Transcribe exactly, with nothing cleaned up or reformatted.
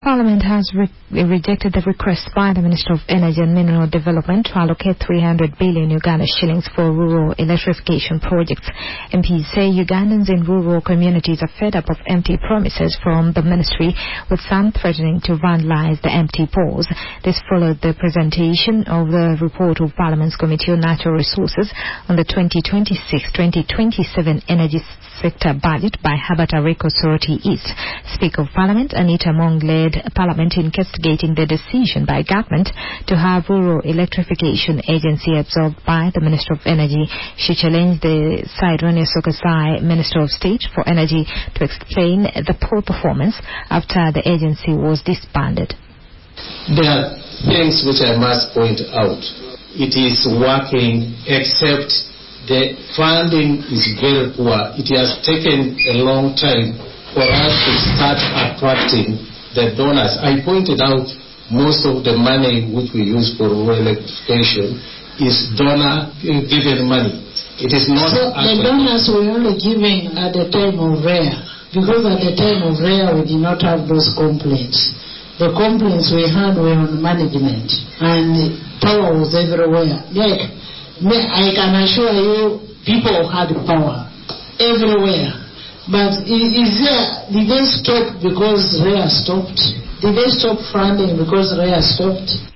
Parliament has re- rejected the request by the Minister of Energy and Mineral Development to allocate three hundred billion Uganda shillings for rural electrification projects. M Ps say Ugandans in rural communities are fed up of empty promises from the ministry, with some threatening to vandalize the empty polls. This followed the presentation of the report of Parliament's Committee on Natural Resources on the twenty twenty-six twenty twenty-seven energy sector budget by Herbert Areko Soroti East. Speaker of Parliament Anita Mong led Parliament investigating the decision by government to have rural electrification agency absorbed by the Minister of Energy. She challenged the Saironia Sokasai, Minister of State for Energy, to explain the poor performance after the agency was disbanded. There are things which I must point out. It is working, except the funding is very poor. It has taken a long time for us to start attracting the donors. I pointed out most of the money which we use for rural electrification is donor-given money. It is not... So the donors were only giving at the time of R E A, because at the time of R E A we did not have those complaints. The complaints we had were on management, and power was everywhere. Like, I can assure you, people had power everywhere. But is there, did they stop because R E A stopped? Did they stop funding because R E A stopped?